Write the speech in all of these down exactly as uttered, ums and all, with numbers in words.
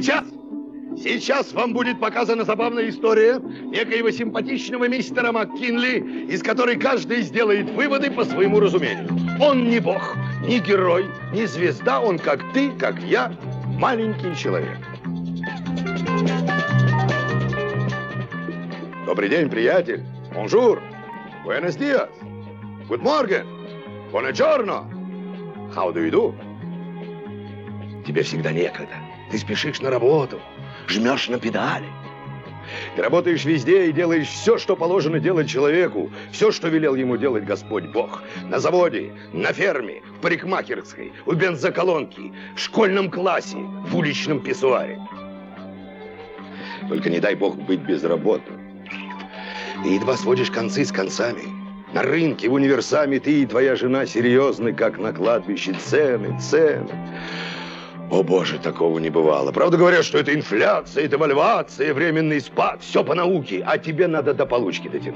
Сейчас, сейчас вам будет показана забавная история некоего симпатичного мистера МакКинли, из которой каждый сделает выводы по своему разумению. Он не бог, не герой, не звезда, он как ты, как я, маленький человек. Добрый день, приятель. Bonjour. Buenos días. Good morning. Buongiorno. How do you do? Тебе всегда некогда. Ты спешишь на работу, жмешь на педали. Ты работаешь везде и делаешь все, что положено делать человеку, все, что велел ему делать Господь Бог. На заводе, на ферме, в парикмахерской, у бензоколонки, в школьном классе, в уличном писсуаре. Только не дай Бог быть безработным. Ты едва сводишь концы с концами. На рынке, в универсаме ты и твоя жена серьезны, как на кладбище. Цены, цены. О, Боже, такого не бывало. Правда говорят, что это инфляция, девальвация, временный спад. Все по науке, а тебе надо до получки дотянуть.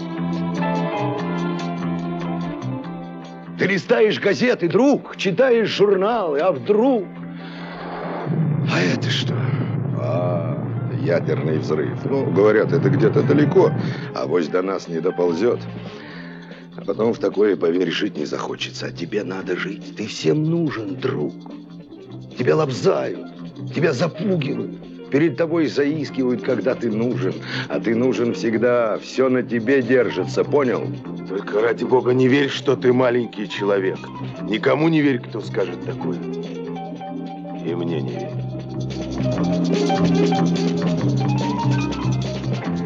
Ты листаешь газеты, друг, читаешь журналы, а вдруг... А это что? А, ядерный взрыв. Ну, говорят, это где-то далеко, а вось до нас не доползет. А потом в такое, поверь, жить не захочется. А тебе надо жить. Ты всем нужен, друг. Тебя лобзают, тебя запугивают, перед тобой заискивают, когда ты нужен. А ты нужен всегда, все на тебе держится, понял? Только ради Бога не верь, что ты маленький человек. Никому не верь, кто скажет такое. И мне не верь.